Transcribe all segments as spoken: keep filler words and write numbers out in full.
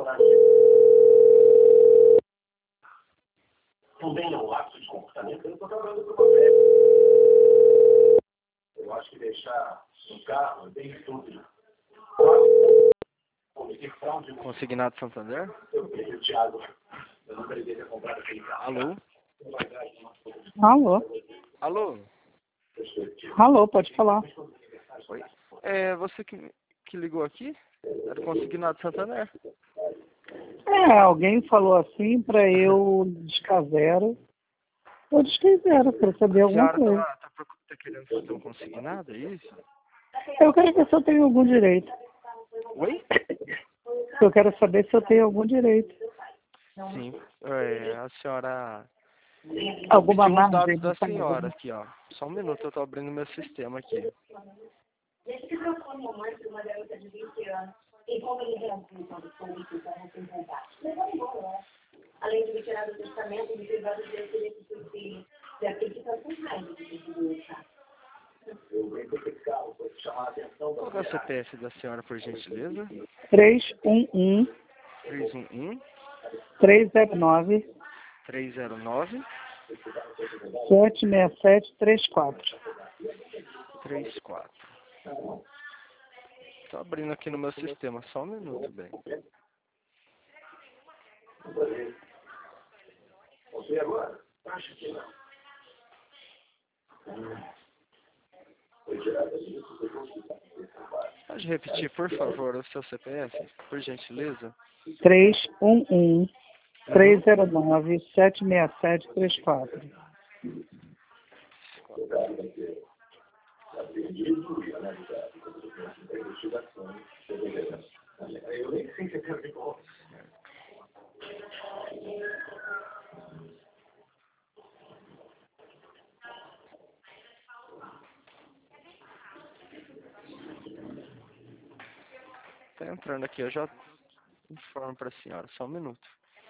Também é um lapso de comportamento. Eu não estou trabalhando para uma média. Eu acho que deixar um carro bem estúpido. Consignado Santander? Eu pedi o Thiago. Eu não deveria ter comprado aquele carro. Alô? Alô? Alô? Alô, pode falar. Oi. É você que, que ligou aqui? Era Consignado Santander? É, alguém falou assim pra eu discar zero. Eu disquei zero, pra saber A alguma senhora coisa. tá, tá, procu- tá querendo fazer um consignado, é isso? Eu quero ver se eu tenho algum direito. Oi? Eu quero saber se eu tenho algum direito. Sim. É, a senhora Alguma pediu uns margem dados de da senhora pagamento. aqui, ó. Só um minuto, eu tô abrindo meu sistema aqui. Além de retirar do testamento, de privar do direito de de acreditação mais do Qual que é o C P F da senhora, por gentileza? três um um, três um um, três zero nove, três zero nove, sete seis sete três quatro. três quatro. Tô abrindo aqui no meu sistema, só um minuto, bem. Você agora? Acho que não. Pode repetir, por favor, o seu C P F, por gentileza? três um um, três zero nove, sete seis sete três quatro. Eu nem sei se eu quero de volta. Tá entrando aqui, eu já informo pra senhora, só um minuto.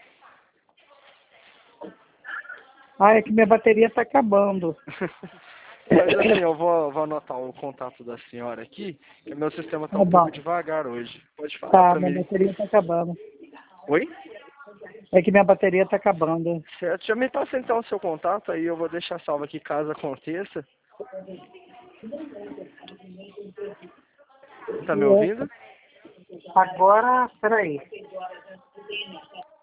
Ah, é que minha bateria tá acabando. Mas assim, eu vou, vou anotar o contato da senhora aqui, que meu sistema tá Tá um pouco bom. devagar hoje. Pode falar Tá, pra minha mim. bateria tá acabando. Oi? É que minha bateria tá acabando. Certo, já me passa então o seu contato, aí eu vou deixar salvo aqui caso aconteça. Tá me ouvindo? Agora, peraí.